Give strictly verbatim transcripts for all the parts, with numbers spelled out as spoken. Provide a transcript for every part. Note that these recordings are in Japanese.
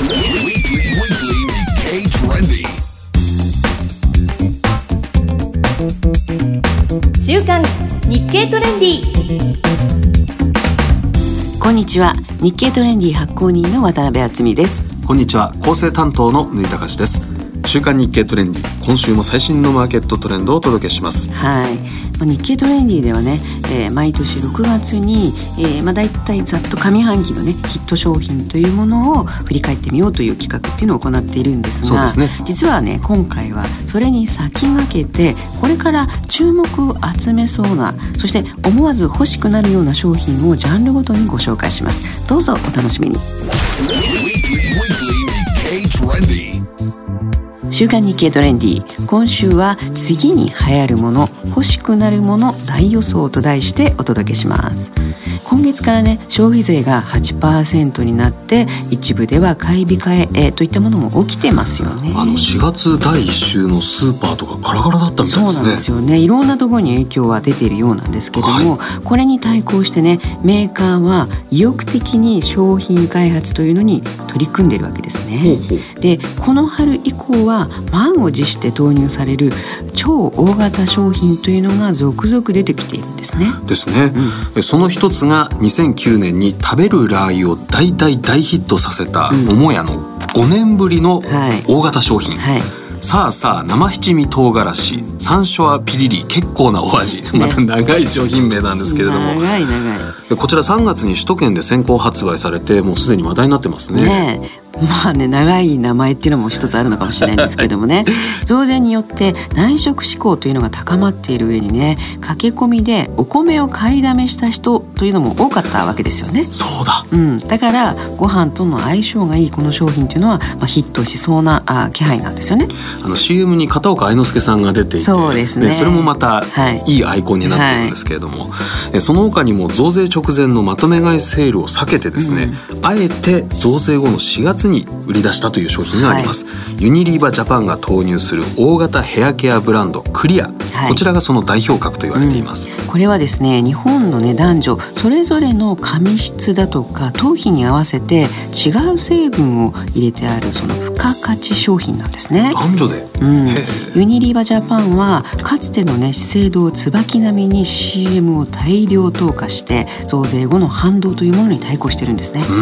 週刊日経トレンディ。 こんにちは。日経トレンディ発行人の渡辺敦美です。 こんにちは。構成担当の縫隆です。週刊日経トレンディ、今週も最新のマーケットトレンドをお届けします。 はい、日経トレンディではね、えー、毎年ろくがつに、えーまあ、だいたいざっと上半期のねヒット商品というものを振り返ってみようという企画っていうのを行っているんですが、 そうですね、 実はね今回はそれに先駆けてこれから注目を集めそうな、そして思わず欲しくなるような商品をジャンルごとにご紹介します。どうぞお楽しみに。週刊日経トレンディ、今週は次に流行るもの、欲しくなるもの大予想と題してお届けします。今月からね消費税が はちパーセント になって一部では買い控ええといったものも起きてますよね。 あのしがつだいいっ週のスーパーとかガラガラだったみたいですね。 そうなんですよね。いろんなところに影響は出ているようなんですけども、はい、これに対抗してねメーカーは意欲的に商品開発というのに取り組んでいるわけですね。 ほうほう。 でこの春以降は満を持して投入される超大型商品というのが続々出てきているんですね。 ですね、うん、その一つがにせんきゅうねんに食べるラー油を大大大ヒットさせた桃屋のごねんぶりの大型商品、はいはい、さあさあ生七味唐辛子山椒はピリリ結構なお味、ね、また長い商品名なんですけれども、 長い長い。 こちらさんがつに首都圏で先行発売されてもうすでに話題になってますね。 ねえ、まあね長い名前っていうのも一つあるのかもしれないんですけどもね増税によって内食志向というのが高まっている上にね駆け込みでお米を買いだめした人というのも多かったわけですよね。 そうだ、 うん、だからご飯との相性がいいこの商品というのは、まあ、ヒットしそうなあ気配なんですよね。 あの シーエム に片岡愛之助さんが出ていて、 そうですね、 それもまたいいアイコンになっているんですけれども、はい、その他にも増税直前のまとめ買いセールを避けてですね、うん、あえて増税後のしがつに売り出したという商品があります、はい、ユニリーバジャパンが投入する大型ヘアケアブランドクリア、はい、こちらがその代表格と言われています、 うん、これはですね日本の、ね、男女それぞれの髪質だとか頭皮に合わせて違う成分を入れてあるその付加価値商品なんですね。 男女で、 うん、ユニリーバジャパンはかつての、ね、資生堂椿並みに シーエム を大量投下して増税後の反動というものに対抗してるんですね。 うん、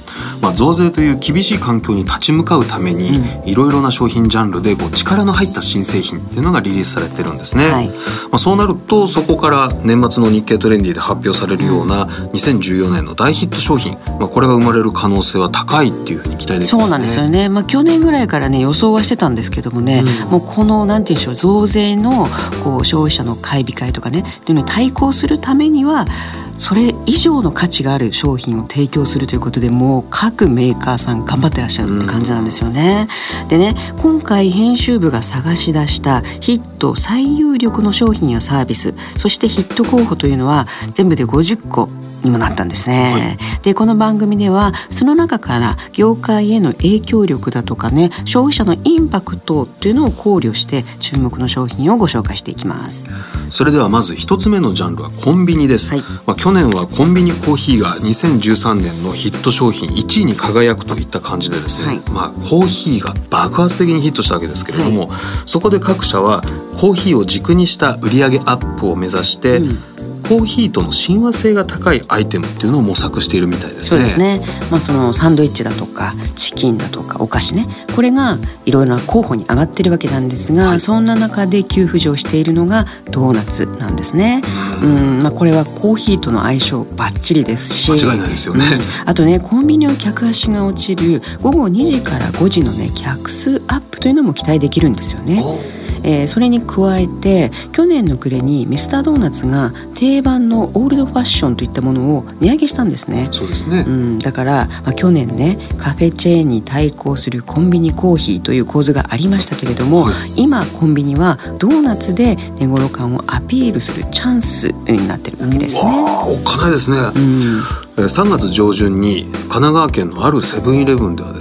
まあ、増税という厳しい環境に立ち向かうためにいろいろな商品ジャンルでこう力の入った新製品っていうのがリリースされてるんですね、はい、まあ、そうなるとそこから年末の日経トレンディで発表されるようなにせんじゅうよねんの大ヒット商品、まあ、これが生まれる可能性は高いっていうふうに期待できますね。 そうなんですよね、まあ、去年ぐらいからね予想はしてたんですけどもね、うん、もうこのなんていうんでしょう増税のこう消費者の買い控えとかねっていうのに対抗するためにはそれ以上の価値がある商品を提供するということでもう各メーカーさん頑張ってらっしゃるって感じなんですよね、うん、でね今回編集部が探し出したヒット最有力の商品やサービス、そしてヒット候補というのは全部でごじゅっこにもなったんですね、はい、でこの番組ではその中から業界への影響力だとかね消費者のインパクトというのを考慮して注目の商品をご紹介していきます。 それではまず一つ目のジャンルはコンビニです、はい、まあ、去年はコンビニコーヒーがにせんじゅうさんねんのヒット商品いちいに輝くといった感じでですね、はい、まあ、コーヒーが爆発的にヒットしたわけですけれども、はい、そこで各社はコーヒーを軸にした売上アップを目指して、うん、コーヒーとの親和性が高いアイテムっていうのを模索しているみたいですね。 そうですね、まあ、そのサンドイッチだとかチキンだとかお菓子ね、これがいろいろな候補に上がっているわけなんですが、はい、そんな中で急浮上しているのがドーナツなんですね。うん、うん、まあ、これはコーヒーとの相性バッチリですし間違いないですよね、 うん、あとねコンビニの客足が落ちるごごにじからごじのね客数アップというのも期待できるんですよね。えー、それに加えて去年の暮れにミスタードーナツが定番のオールドファッションといったものを値上げしたんですね。 そうですね、 うん、だから、まあ、去年ねカフェチェーンに対抗するコンビニコーヒーという構図がありましたけれども、はい、今コンビニはドーナツで値頃感をアピールするチャンスになってるわけですね。 うわおっかないですね、うん、さんがつ上旬に神奈川県のあるセブンイレブンではですね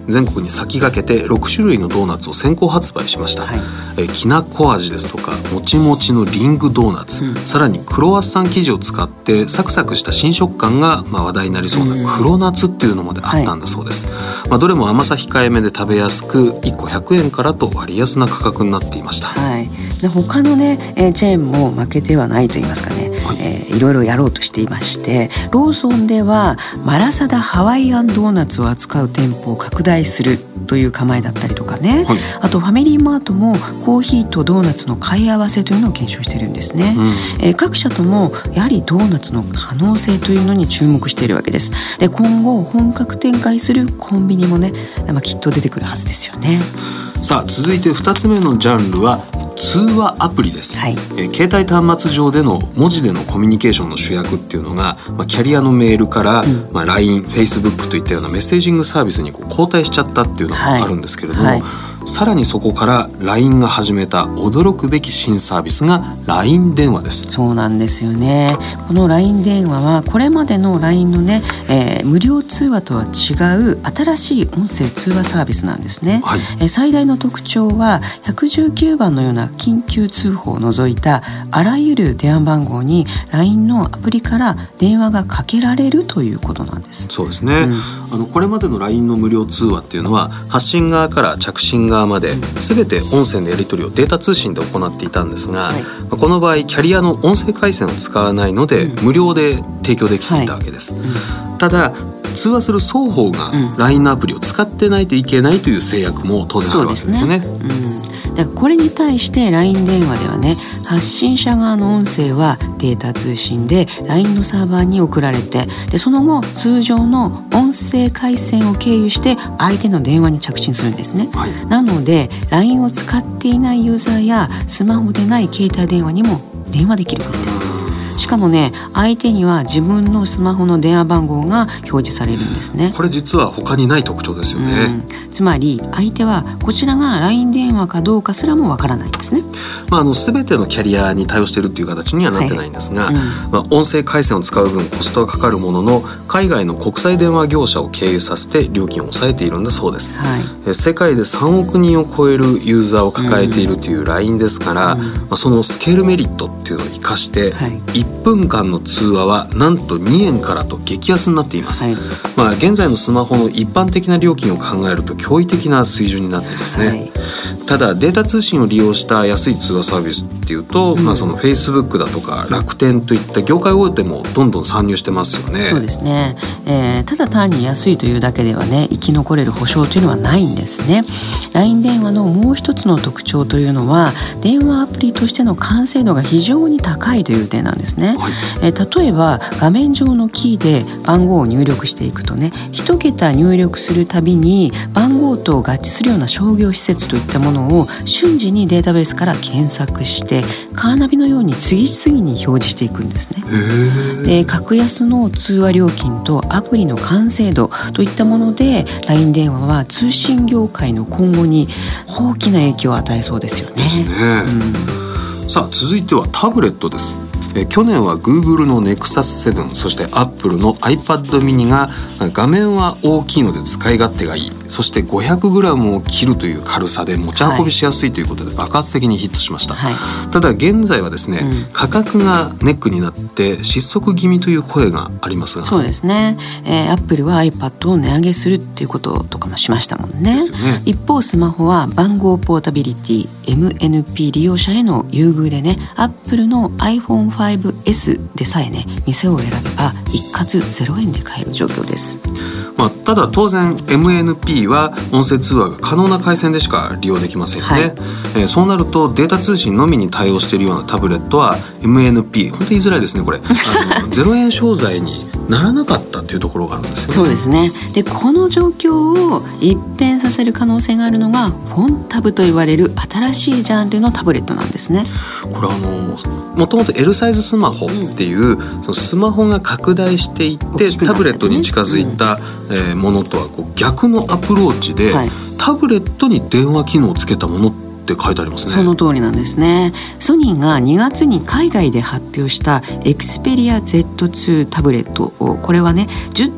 全国に先駆けてろくしゅるいのドーナツを先行発売しました、はい、えきなこ味ですとかもちもちのリングドーナツ、うん、さらにクロワッサン生地を使ってサクサクした新食感がまあ話題になりそうな黒夏っていうのまであったんだそうです、はい、まあ、どれも甘さ控えめで食べやすくいっこひゃくえんからと割安な価格になっていました、 はい、で他のね、えー、チェーンも負けてはないと言いますかね、はい、えー、いろいろやろうとしていまして、ローソンではマラサダハワイアンドーナツを扱う店舗を拡大するという構えだったりとかね、はい、あとファミリーマートもコーヒーとドーナツの買い合わせというのを検証しているんですね、うん、えー、各社ともやはりドーナツの可能性というのに注目しているわけです。で今後本格展開するコンビニもね、まあ、きっと出てくるはずですよね。 さあ続いてふたつめのジャンルは通話アプリです、はい、えー、携帯端末上での文字でのコミュニケーションの主役っていうのが、まあ、キャリアのメールから、うん、まあ、ライン、フェイスブック といったようなメッセージングサービスにこう交代しちゃったっていうのがあるんですけれども、はいはい、さらにそこから ライン が始めた驚くべき新サービスが ライン 電話です。 そうなんですよね。この ライン 電話はこれまでの ライン のね、えー、無料通話とは違う新しい音声通話サービスなんですね、はい、えー、最大の特徴はひゃくじゅうきゅうばんのような緊急通報を除いたあらゆる電話番号に ライン のアプリから電話がかけられるということなんです。 そうですね、うん、あのこれまでの ライン の無料通話っていうのは発信側から着信側まで全て音声のやり取りをデータ通信で行っていたんですが、はい、この場合キャリアの音声回線を使わないので、うん、無料で提供できていたわけです、はい、うん、ただ通話する双方が ライン のアプリを使ってないといけないという制約も当然あるわけですよね。 そうですね、うん、だからこれに対して ライン 電話ではね、発信者側の音声はデータ通信で ライン のサーバーに送られて、でその後通常の音声回線を経由して相手の電話に着信するんですね、はい、なので ライン を使っていないユーザーやスマホでない携帯電話にも電話できるわけです。しかもね、相手には自分のスマホの電話番号が表示されるんですね。 これ実は他にない特徴ですよね、 うん、つまり相手はこちらが ライン 電話かどうかすらもわからないんですね。 まあ、あの全てのキャリアに対応しているという形にはなってないんですが、はい、うん、まあ、音声回線を使う分コストがかかるものの海外の国際電話業者を経由させて料金を抑えているんだそうです、はい、世界でさんおくにんを超えるユーザーを抱えているという ライン ですから、うん、まあ、そのスケールメリットっていうのを生かして、はい、いっぷんかんの通話はなんとにえんからと激安になっています、はい、まあ、現在のスマホの一般的な料金を考えると驚異的な水準になっていますね、はい、ただデータ通信を利用した安い通話サービスっていうと、うん、まあ、その Facebook だとか楽天といった業界大手もどんどん参入してますよね。 そうですね、えー、ただ単に安いというだけではね、生き残れる保証というのはないんですね。 ライン 電話のもう一つの特徴というのは電話アプリとしての完成度が非常に高いという点なんですね、はい、えー、例えば画面上のキーで番号を入力していくとね、一桁入力するたびに番号と合致するような商業施設といったものを瞬時にデータベースから検索してカーナビのように次々に表示していくんですね。で格安の通話料金とアプリの完成度といったもので ライン 電話は通信業界の今後に大きな影響を与えそうですよね。ですね、 うん、さあ続いてはタブレットです。え去年は Google の ネクサスセブン、そして Apple の iPad mini が画面は大きいので使い勝手がいい、そして ごひゃくグラム を切るという軽さで持ち運びしやすいということで爆発的にヒットしました、はい、ただ現在はですね、うん、価格がネックになって失速気味という声がありますが、 そうですね、えー、Apple は iPad を値上げするっていうこととかもしましたもん ね, ですよね。一方スマホは番号ポータビリティ エムエヌピー 利用者への優遇でね、 Apple の アイフォンファイブエス でさえね、店を選べば一括ゼロえんで買える状況です。 まあ、ただ当然 エムエヌピー は音声通話が可能な回線でしか利用できませんよね、はい、えー、そうなるとデータ通信のみに対応しているようなタブレットは エムエヌピー 本当に言いづらいですねこれあのゼロえん商材にならなかったっていうところがあるんですよね。 そうですね。でこの状況を一変させる可能性があるのがフォンタブと言われる新しいジャンルのタブレットなんですね。 これあのもともと L サイズスマホっていう、うん、そのスマホが拡大していって、ね、タブレットに近づいた、うん、えー、ものとはこう逆のアプローチで、はい、タブレットに電話機能をつけたものって書いてありますね。 その通りなんですね。ソニーがにがつに海外で発表した Xperia ゼットツー タブレットを、これはね じゅって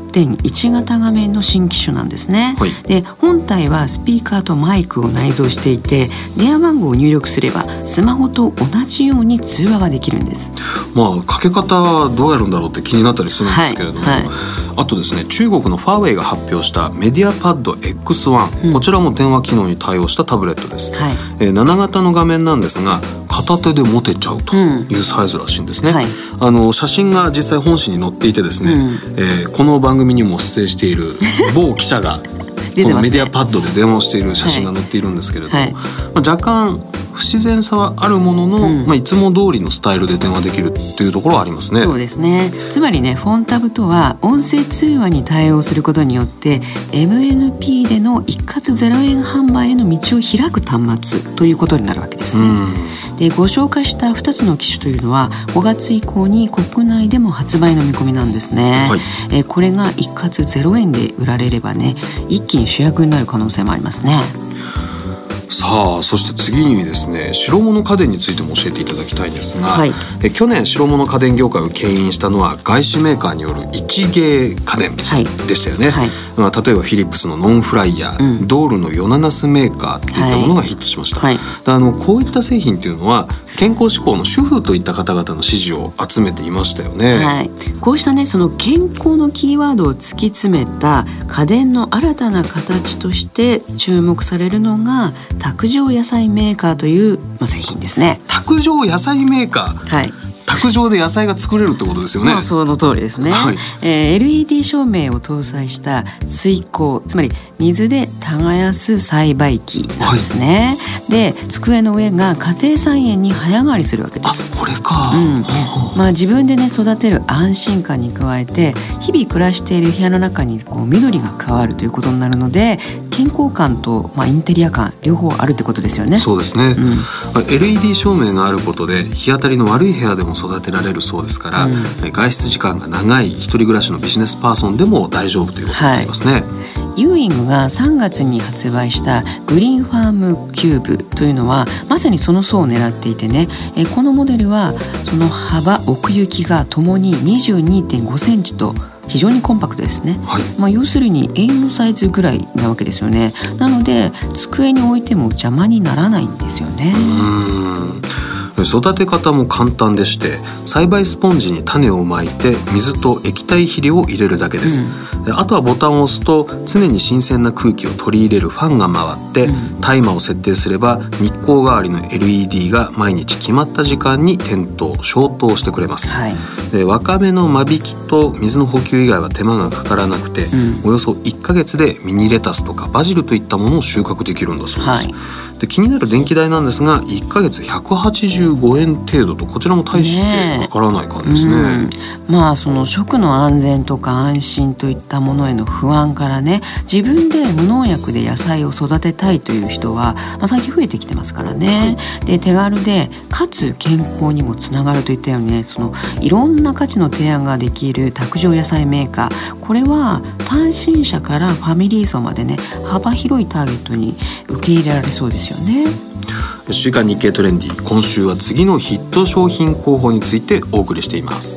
てんいち 型画面の新機種なんですね、はい、で本体はスピーカーとマイクを内蔵していて、電話番号を入力すればスマホと同じように通話ができるんです。 まあかけ方はどうやるんだろうって気になったりするんですけれども、はいはい、あとですね、中国のファーウェイが発表したメディアパッド エックスワン、うん、こちらも電話機能に対応したタブレットです、はい、えー、なな型の画面なんですが片手で持てちゃうというサイズらしいんですね、うん、はい、あの写真が実際本誌に載っていてですね、うん、えー、この番組にも出演している某記者がこのメディアパッドで電話をしている写真が載っているんですけれども、はいはい、まあ、若干不自然さはあるものの、うん、まあ、いつも通りのスタイルで電話できるっていうところはありますね。 そうですね。つまりね、フォンタブとは音声通話に対応することによって エムエヌピー での一括ゼロえん販売への道を開く端末ということになるわけですね、うん、でご紹介したふたつの機種というのはごがつ以降に国内でも発売の見込みなんですね、はい、えこれが一括ゼロえんで売られればね、一気に主役になる可能性もありますね。 さあ、そして次にですね、白物家電についても教えていただきたいんですが、はい、え去年白物家電業界を牽引したのは外資メーカーによる一芸家電でしたよね、はいはい、まあ、例えばフィリップスのノンフライヤー、うん、ドールのヨナナスメーカーっていったものがヒットしました、はいはい、あのこういった製品というのは健康志向の主婦といった方々の支持を集めていましたよね、はい、 こうしたね、その健康のキーワードを突き詰めた家電の新たな形として注目されるのが卓上野菜メーカーという、まあ、製品ですね。 卓上野菜メーカー、はい、卓上で野菜が作れるってことですよね。 まあ、その通りですね、はい、えー、エルイーディー 照明を搭載した水耕、つまり水で耕す栽培機なんですね、はい、で机の上が家庭菜園に早変わりするわけです。 あ、これか、 うん、まあ、自分でね育てる安心感に加えて日々暮らしている部屋の中にこう緑が変わるということになるので、健康感と、まあ、インテリア感両方あるってことですよね。 そうですね、うん、まあ、エルイーディー 照明があることで日当たりの悪い部屋でも育てられるそうですから、うん、外出時間が長い一人暮らしのビジネスパーソンでも大丈夫ということになりますね、はい、 ユーイングがさんがつに発売したグリーンファームキューブというのはまさにその層を狙っていてね、えこのモデルはその幅奥行きがともに にじゅうにてんごセンチと非常にコンパクトですね、はい、まあ、要するに エーよん サイズぐらいなわけですよね。なので机に置いても邪魔にならないんですよね。 うーん、育て方も簡単でして、栽培スポンジに種をまいて水と液体肥料を入れるだけです、うん、であとはボタンを押すと常に新鮮な空気を取り入れるファンが回って、うん、タイマーを設定すれば日光代わりの エルイーディー が毎日決まった時間に点灯消灯してくれます、はい、でわかめの間引きと水の補給以外は手間がかからなくて、うん、およそいっかげつでミニレタスとかバジルといったものを収穫できるんだそうです、はい、で気になる電気代なんですがいっかげつひゃくはちじゅうごえん程度と、こちらも大してかからない感じですね、うん、 まあその食の安全とか安心といったものへの不安からね、自分で無農薬で野菜を育てたいという人は、まあ、最近増えてきてますからね、はい、で手軽でかつ健康にもつながるといったようにね、そのいろんな価値の提案ができる卓上野菜メーカー、これは単身者からファミリー層までね、幅広いターゲットに受け入れられそうですよね。 週刊日経トレンディ、今週は次のヒット商品候補についてお送りしています。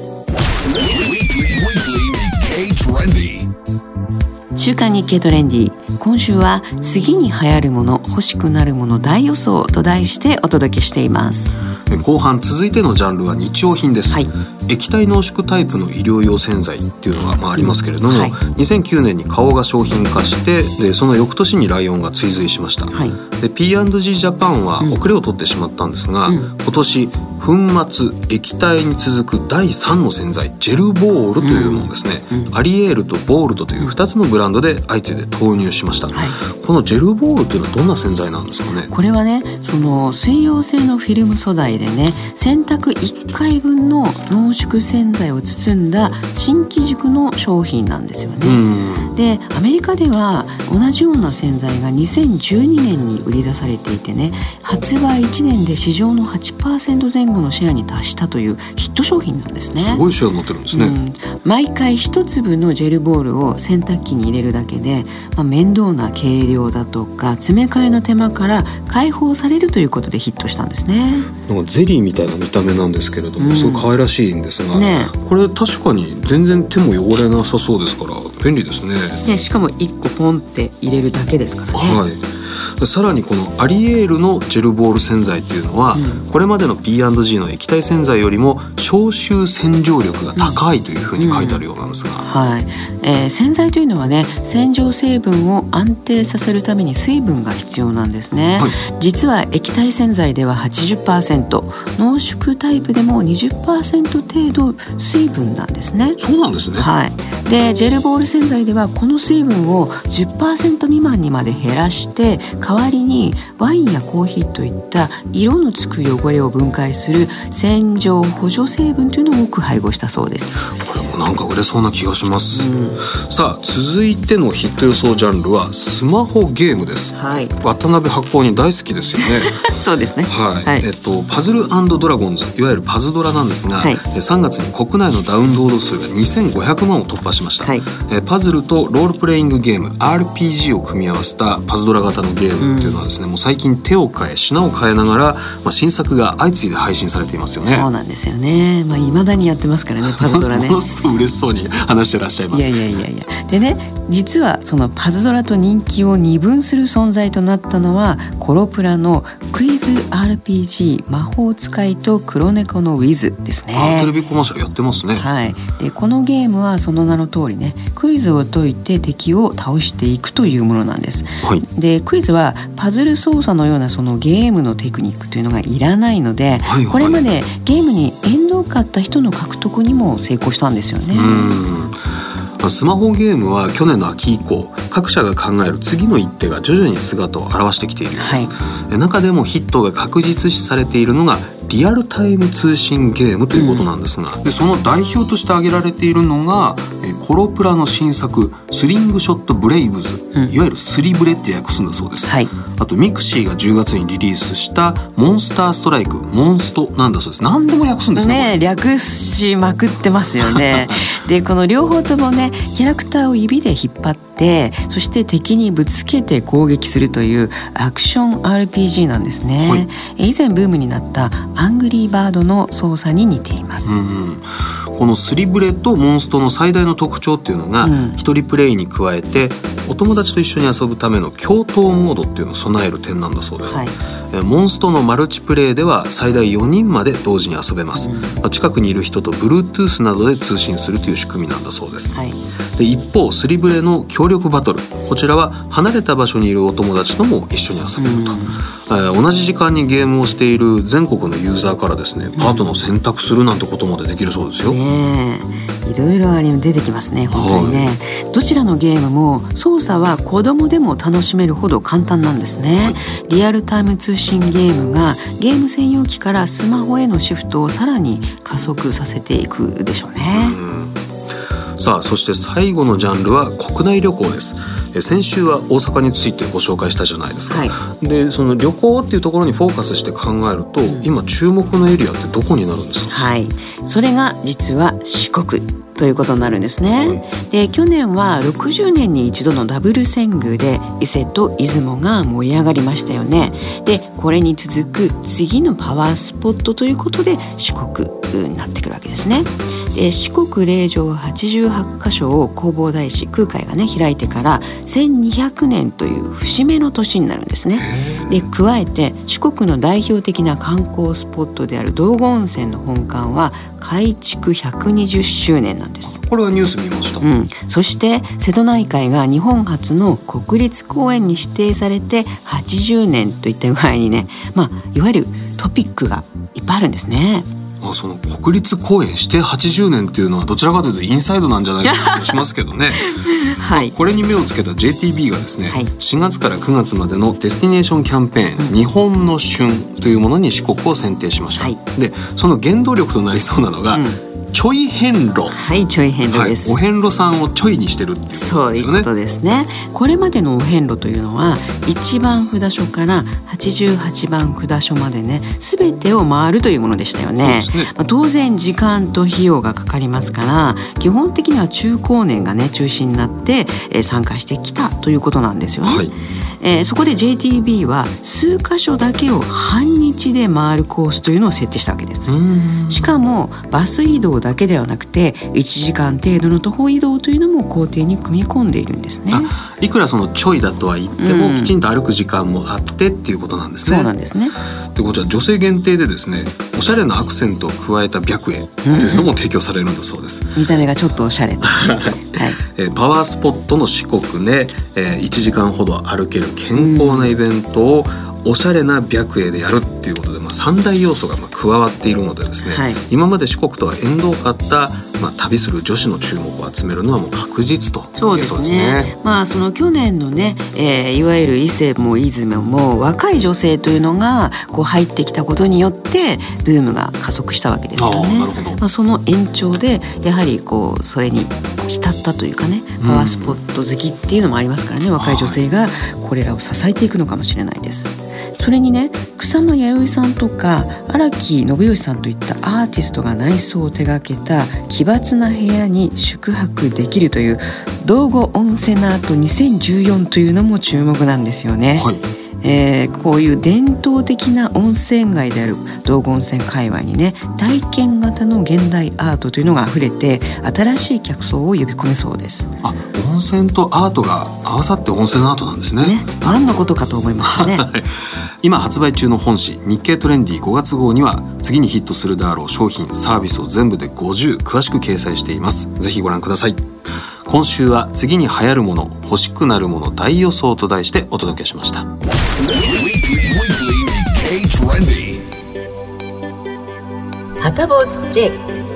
週刊日経トレンディ、今週は次に流行るもの、欲しくなるもの大予想と題してお届けしています。 後半続いてのジャンルは日用品です、はい、液体濃縮タイプの医療用洗剤っていうのがまあありますけれども、はい、にせんきゅうねんに花王が商品化して、でその翌年にライオンが追随しました、はい、で ピーアンドジー ジャパンは遅れを取ってしまったんですが、うん、今年粉末液体に続くだいさんの洗剤ジェルボールというのをですね、うんうん、アリエールとボールドというふたつのブランドで相次いで投入しました、はい、このジェルボールというのはどんな洗剤なんですかね。 これはね、その水溶性のフィルム素材でね、洗濯いっかいぶんの濃縮洗剤を包んだ新機軸の商品なんですよね。でアメリカでは同じような洗剤がにせんじゅうにねんに売り出されていてね、発売いちねんで市場の はちパーセント 前後後のシェアに達したというヒット商品なんですね。 すごいシェアになってるんですね、うん、 毎回一粒のジェルボールを洗濯機に入れるだけで、まあ、面倒な計量だとか詰め替えの手間から解放されるということでヒットしたんですね。 なんかゼリーみたいな見た目なんですけれども、うん、すごい可愛らしいんですが、ね、これ確かに全然手も汚れなさそうですから便利ですね。 ね、しかもいっこポンって入れるだけですからね。 はい、さらにこのアリエールのジェルボール洗剤っていうのは、うん、これまでの ピーアンドジー の液体洗剤よりも消臭洗浄力が高いというふうに書いてあるようなんですが、 うんうん、はい、えー、洗剤というのはね、洗浄成分を安定させるために水分が必要なんですね、はい、実は液体洗剤では はちじゅっパーセント、 濃縮タイプでも にじゅっパーセント 程度水分なんですね。 そうなんですね、 はい、でジェルボール洗剤ではこの水分を じゅっパーセント 未満にまで減らして代わりにワインやコーヒーといった色のつく汚れを分解する洗浄補助成分というのを多く配合したそうです。 これもなんか売れそうな気がします、うん、さあ続いてのヒット予想ジャンルはスマホゲームです、はい、渡辺発行人大好きですよねそうですね、 はいはい、えっと、パズル&ドラゴンズ、いわゆるパズドラなんですが、はい、さんがつに国内のダウンロード数がにせんごひゃくまんを突破しました、はい、えパズルとロールプレイングゲーム アールピージー を組み合わせたパズドラ型のゲームっていうのはですね、うん、もう最近手を変え品を変えながら、まあ、新作が相次いで配信されていますよね。 そうなんですよね、まあ、未だにやってますからね、パズドラねものすごい嬉しそうに話してらっしゃいます。 いやいやいやいや、でね、実はそのパズドラと人気を二分する存在となったのはコロプラのクイズ アールピージー 魔法使いと黒猫のウィズですね。 あ、テレビコマーシャルやってますね。 はい、でこのゲームはその名の通りね、クイズを解いて敵を倒していくというものなんです、はい、でクイズはパズル操作のようなそのゲームのテクニックというのがいらないので、はいはい、これまでゲームに縁のかった人の獲得にも成功したんですよね。 うん、スマホゲームは去年の秋以降各社が考える次の一手が徐々に姿を現してきているんです、はい、中でもヒットが確実視されているのがリアルタイム通信ゲームということなんですが、うん、でその代表として挙げられているのがえコロプラの新作スリングショットブレイブズ、うん、いわゆるスリブレって訳すんだそうです、はい、あとミクシーがじゅうがつにリリースしたモンスターストライクモンストなんだそうです。何でも略すんですね。 ね、略しまくってますよねでこの両方ともね、キャラクターを指で引っ張ってそして敵にぶつけて攻撃するというアクション アールピージー なんですね、はい、以前ブームになったアングリーバードの操作に似ています、うん、 このスリブレとモンストの最大の特徴っていうのが、うん、一人プレイに加えてお友達と一緒に遊ぶための共闘モードっていうのを備える点なんだそうです、はい、モンストのマルチプレイでは最大よにんまで同時に遊べます、うん、近くにいる人と Bluetooth などで通信するという仕組みなんだそうです、はい、で一方スリブレの協力バトル、こちらは離れた場所にいるお友達とも一緒に遊べると、うん、えー、同じ時間にゲームをしている全国のユーザーからですね、パートナーを選択するなんてことまでできるそうですよ、 ね、いろいろあり出てきますね本当にね、はい、どちらのゲームも操作は子供でも楽しめるほど簡単なんですね、はい、リアルタイム通信ゲームがゲーム専用機からスマホへのシフトをさらに加速させていくでしょうね。 うん、さあそして最後のジャンルは国内旅行です。え先週は大阪についてご紹介したじゃないですか、はい、でその旅行っていうところにフォーカスして考えると、うん、今注目のエリアってどこになるんですか？ はい、それが実は四国ということになるんですね、はい、で去年はろくじゅうねんに一度のダブル遷宮で伊勢と出雲が盛り上がりましたよね。でこれに続く次のパワースポットということで四国になってくるわけですね。で四国霊場はちじゅうはちか所を弘法大師空海がね開いてからせんにひゃくねんという節目の年になるんですね。で加えて四国の代表的な観光スポットである道後温泉の本館は開築ひゃくにじゅっしゅうねんなんです。 これはニュース見ました、 うん、そして瀬戸内海が日本初の国立公園に指定されてはちじゅうねんといった具合にね、まあ、いわゆるトピックがいっぱいあるんですね。 まあ、その国立公園指定はちじゅうねんっていうのはどちらかというとインサイドなんじゃないかとしますけどねはい、これに目をつけた ジェイティービー がですね、はい、しがつからくがつまでのデスティネーションキャンペーン、うん、日本の旬というものに四国を選定しました、はい、でその原動力となりそうなのが、うん、 ちょい遍路。 はい、ちょい遍路です、 はい、お遍路さんをちょいにしてるってことですよね。 そういうことですね。これまでのお遍路というのはいちばん札所からはちじゅうはちばん札所までね、全てを回るというものでしたよね。そうですね。まあ、当然時間と費用がかかりますから、基本的には中高年がね中心になって、えー、参加してきたということなんですよね。はい、えー、そこで ジェイティービー は数箇所だけを半日で回るコースというのを設定したわけです。しかもバス移動だけではなくていちじかん程度の徒歩移動というのも工程に組み込んでいるんですね。 あ、いくらそのちょいだとは言っても、うん、きちんと歩く時間もあってっていうことなんですね。 そうなんですね。 でこちら女性限定でですね、おしゃれなアクセントを加えた白衣というのも提供されるんだそうです。 見た目がちょっとおしゃれと、はい、 えー、パワースポットの四国で、えー、いちじかんほど歩ける健康なイベントをおしゃれな白衣でやるっていうことで、まあ、さん大要素がまあ加わっているのでですね、はい、今まで四国とは縁遠かった、まあ、旅する女子の注目を集めるのはもう確実と言えそうですね。 そうですね。まあ、その去年のね、えー、いわゆる伊勢も出雲も若い女性というのがこう入ってきたことによってブームが加速したわけですよね。 なるほど。 まあ、その延長でやはりこうそれに浸ったというかね、パワースポット好きっていうのもありますからね、若い女性がこれらを支えていくのかもしれないです。それにね、草間彌生さんとか荒木信義さんといったアーティストが内装を手掛けた奇抜な部屋に宿泊できるという道後温泉アートにせんじゅうよんというのも注目なんですよね。はい、えー、こういう伝統的な温泉街である道後温泉界隈にね、体験型の現代アートというのがあふれて新しい客層を呼び込めそうです。 あ、温泉とアートが合わさって温泉アートなんです ね, ね何のことかと思いますね。 今発売中の本誌日経トレンディごがつ号には次にヒットするであろう商品サービスを全部でごじゅう詳しく掲載しています。ぜひご覧ください。今週は次に流行るもの、欲しくなるもの大予想と題してお届けしました。 サタボーズ J。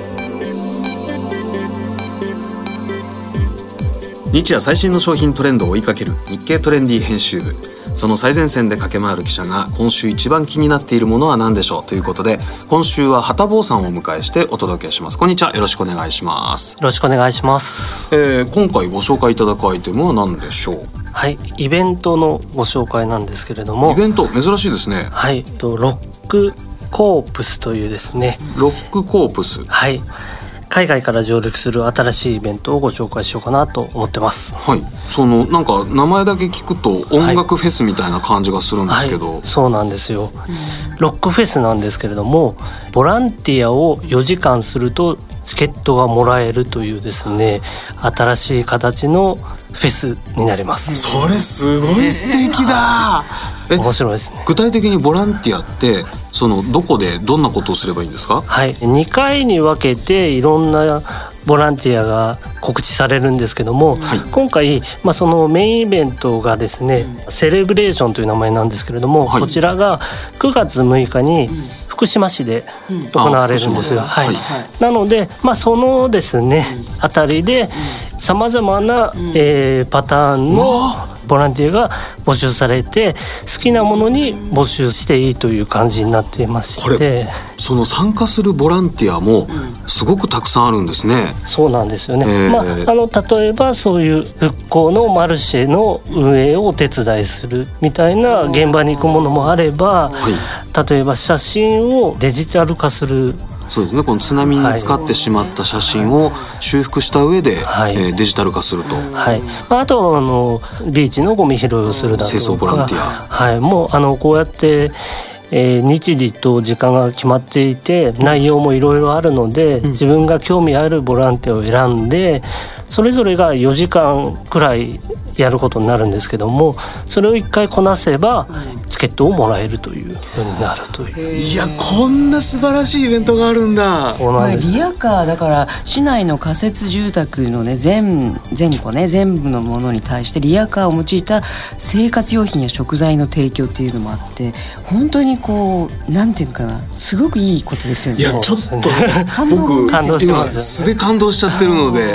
日夜最新の商品トレンドを追いかける日経トレンディ編集部。その最前線で駆け回る記者が今週一番気になっているものは何でしょうということで、今週は畑坊さんをお迎えしてお届けします。こんにちは、よろしくお願いします。 よろしくお願いします。 えー、今回ご紹介いただくアイテムは何でしょう？ はい、イベントのご紹介なんですけれども。 イベント珍しいですね。 はい、ロックコープスというですね。 ロックコープス。 はい。海外から上陸する新しいイベントをご紹介しようかなと思ってます。 はい、そのなんか名前だけ聞くと音楽フェスみたいな感じがするんですけど、 はいはい、そうなんですよ。ロックフェスなんですけれども、ボランティアをよじかんするとチケットがもらえるというですね、新しい形のフェスになります。 それすごい素敵だ。 え、面白いですね。 具体的にボランティアってそのどこでどんなことをすればいいんですか？ はい、にかいに分けていろんなボランティアが告知されるんですけども、はい、今回、まあ、そのメインイベントがですね、セレブレーションという名前なんですけれども、はい、こちらがくがつむいかに福島市で行われるんですよ。はいはい、なので、まあ、そのですね、あたりでさまざまな、えー、パターンのボランティアが募集されて、好きなものに募集していいという感じになっていまして、これその参加するボランティアもすごくたくさんあるんですね。 そうなんですよね。えーまあ、あの例えばそういう復興のマルシェの運営をお手伝いするみたいな現場に行くものもあれば、はい、例えば写真をデジタル化する。 そうですね、この津波に使ってしまった写真を修復した上で、はい、えー、デジタル化すると、 はい、あとあのビーチのゴミ拾いをするだとか、 清掃ボランティア、 はい、もうあのこうやって、えー、日時と時間が決まっていて内容もいろいろあるので、うん、自分が興味あるボランティアを選んでそれぞれがよじかんくらいやることになるんですけども、それをいっかいこなせばチケットをもらえるというふうになるという。 いや、こんな素晴らしいイベントがあるんだ。 そうなんです。リアカーだから市内の仮設住宅のね全全戸ね全部のものに対してリアカーを用いた生活用品や食材の提供っていうのもあって、本当にこうなんていうかな、すごくいいことですよね。 いや、ちょっと感動僕感動します。 素で感動しちゃってるので。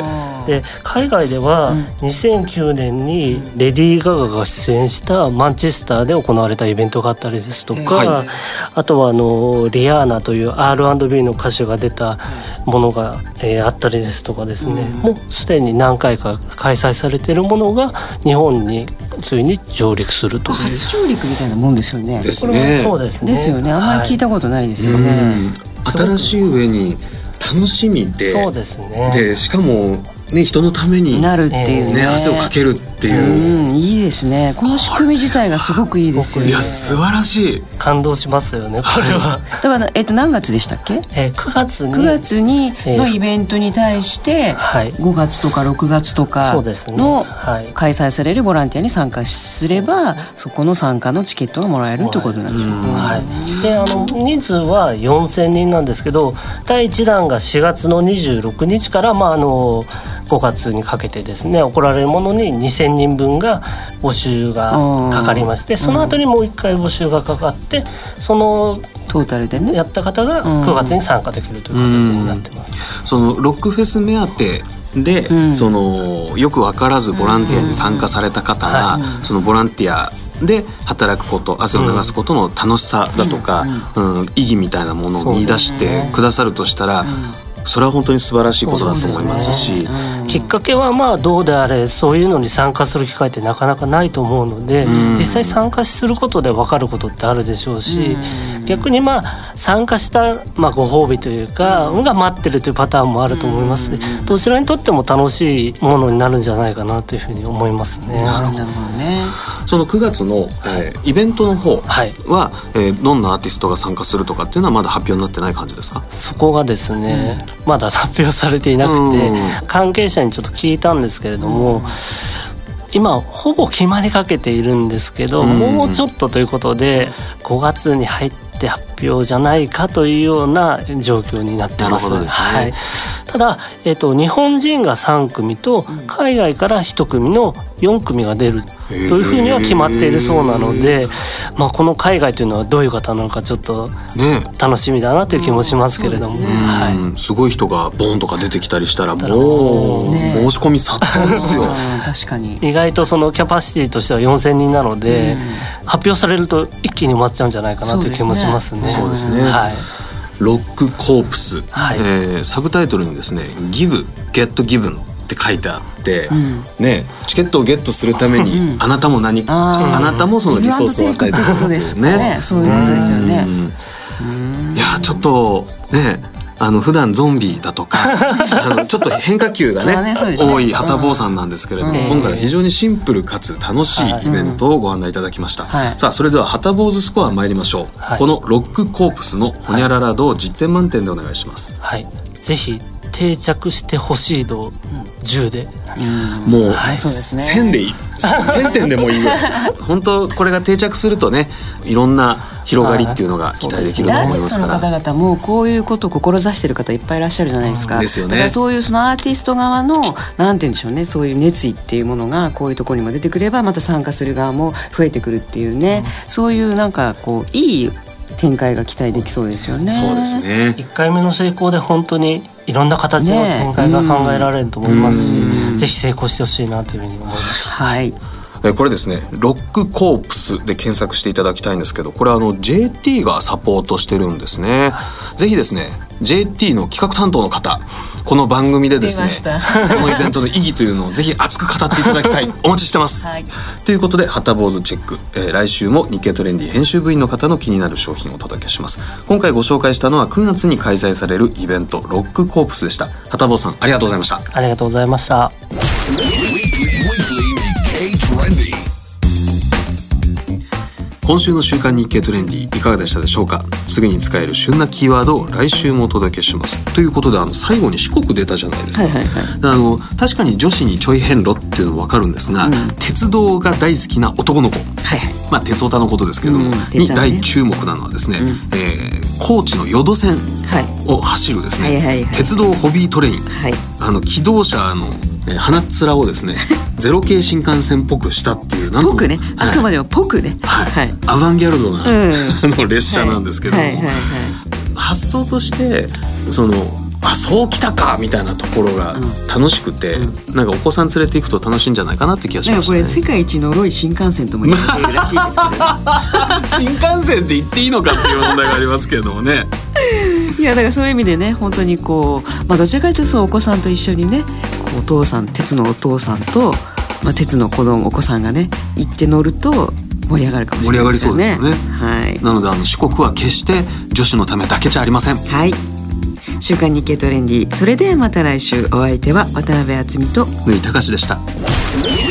で海外ではにせんきゅうねんにレディー・ガガが出演したマンチェスターで行われたイベントがあったりですとか、はい、あとはあのリアーナという アールアンドビー の歌手が出たものが、えー、あったりですとかですね、うん、もうすでに何回か開催されているものが日本についに上陸するという初上陸みたいなもんですよね。 ですね。 そうですね。 ですよね。あんまり聞いたことないですよね。 はい、新しい上に楽しみで、 そうですね。 でしかもね、人のためになるっていうね、 ね、汗をかけるっていう、 うん、いいですね。この仕組み自体がすごくいいですよね。 いや素晴らしい。 感動しますよねこれは。 だから、えっと、何月でしたっけ？ えー、くがつにくがつにのイベントに対して、はい、ごがつとかろくがつとかの開催されるボランティアに参加すればそこの参加のチケットがもらえるということなんですよ、 はい、であの人数はよんせんにんなんですけど、だいいち弾がしがつのにじゅうろくにちから、まあ、あのごがつにかけてですね行われるものににせんにんぶんが募集がかかりまして、その後にもういっかい募集がかかってそのトータルでねやった方がくがつに参加できるという形になってます。 そのロックフェス目当てで、うん、そのよく分からずボランティアに参加された方が、うん、そのボランティアで働くこと、汗を流すことの楽しさだとか、うんうん、意義みたいなものを見出してくださるとしたら、それは本当に素晴らしいことだと思いますし、 うん、きっかけはまあどうであれそういうのに参加する機会ってなかなかないと思うので、うん、実際参加することで分かることってあるでしょうし、うん、逆にまあ参加したまあご褒美というか、うん、が待ってるというパターンもあると思います、うん、どちらにとっても楽しいものになるんじゃないかなというふうに思いますね。 なるほどね。そのくがつの、えー、イベントの方は、はい、えー、どんなアーティストが参加するとかっていうのはまだ発表になってない感じですか？ そこがですね、うん、まだ発表されていなくて、うん、関係者にちょっと聞いたんですけれども、うん、今ほぼ決まりかけているんですけど、うん、もうちょっとということでごがつに入って発表じゃないかというような状況になってます。 なるほどですね。 はい、ただ、えーと、日本人がさんくみと海外からいち組のよん組が出るというふうには決まっているそうなので、まあ、この海外というのはどういう方なのかちょっと楽しみだなという気もしますけれども、ね、はい、 すごい人がボンとか出てきたりしたらもう、ね、申し込み殺到ですよ。 確かに意外とそのキャパシティとしてはよんせんにんなので、発表されると一気に埋まっちゃうんじゃないかなという気もしますね。 そうですね。はい、ロックコープス、はい、えー、サブタイトルにですね Give, Get Given って書いてあって、うん、ね、チケットをゲットするために、うん、あなたも何あ, あなたもそのリソースを与えていくことですね。 そういうことですよね。 いやちょっとね、あの普段ゾンビだとかあのちょっと変化球が ね, ね, ね多いはたぼうさんなんですけれども、うん、今回は非常にシンプルかつ楽しいイベントをご案内いただきました、はい、さあそれでははたぼうずスコア参りましょう、はい、このロックコープスのホニャララ度をじってん満点でお願いします。 はい、ぜひ定着してほしい度じゅうで、 うん、もう、はい、そうですね、せんでいいせんてんでもいいよ本当これが定着するとね、いろんな広がりっていうのが期待できると思いますから、 アーティストの方々もこういうことを志している方いっぱいいらっしゃるじゃないですか、 うん、ですよね。 だからそういうそのアーティスト側のなんて言うんでしょうね、そういう熱意っていうものがこういうところにも出てくればまた参加する側も増えてくるっていうね、うん、そういうなんかこういい展開が期待できそうですよね。 そうですね。 いっかいめの成功で本当にいろんな形の展開が考えられると思いますし、ね、ぜひ成功してほしいなというふうに思います。 はい、 これですね、ロックコープスで検索していただきたいんですけど、これはあの ジェーティー がサポートしてるんですね。ぜひですね ジェーティー の企画担当の方、この番組でですねこのイベントの意義というのをぜひ熱く語っていただきたいお待ちしてます、はい、ということではたぼうずチェック、えー、来週も日経トレンディ編集部員の方の気になる商品をお届けします。今回ご紹介したのはくがつに開催されるイベントロックコープスでした。はたぼうさんありがとうございました。 ありがとうございました。 今週の週刊日経トレンディいかがでしたでしょうか。すぐに使える旬なキーワードを来週もお届けしますということで、あの最後に四国出たじゃないですか、はいはいはい、あの確かに女子にちょい変路っていうの分かるんですが、うん、鉄道が大好きな男の子、はいはい、まあ鉄オタのことですけれども、うん、に大注目なのはですね、うん、えー、高知の淀線を走るですね、はいはいはいはい、鉄道ホビートレイン、はい、あの機動車の鼻っ面をですねゼロ系新幹線っぽくしたっていう、 ぽくね、あくまでもぽくね、 はいはい、アバンギャルドな、うん、あの列車なんですけども、はいはいはいはい、発想としてそのあそうきたかみたいなところが楽しくて、うん、なんかお子さん連れて行くと楽しいんじゃないかなって気がしましたね。 これ世界一のろい新幹線とも言われているらしいですけど、ね、 新幹線って言っていいのかっていう問題がありますけれどもねいやだからそういう意味でね本当にこう、まあ、どちらかというとお子さんと一緒にねこうお父さん鉄のお父さんと、まあ、鉄の子供お子さんがね行って乗ると盛り上がるかもしれないですよね。 盛り上がりそうですよね、はい、なのであの四国は決して女子のためだけじゃありません。 はい、週刊日経トレンディ、それではまた来週。お相手は渡辺敦美と縫井隆でした。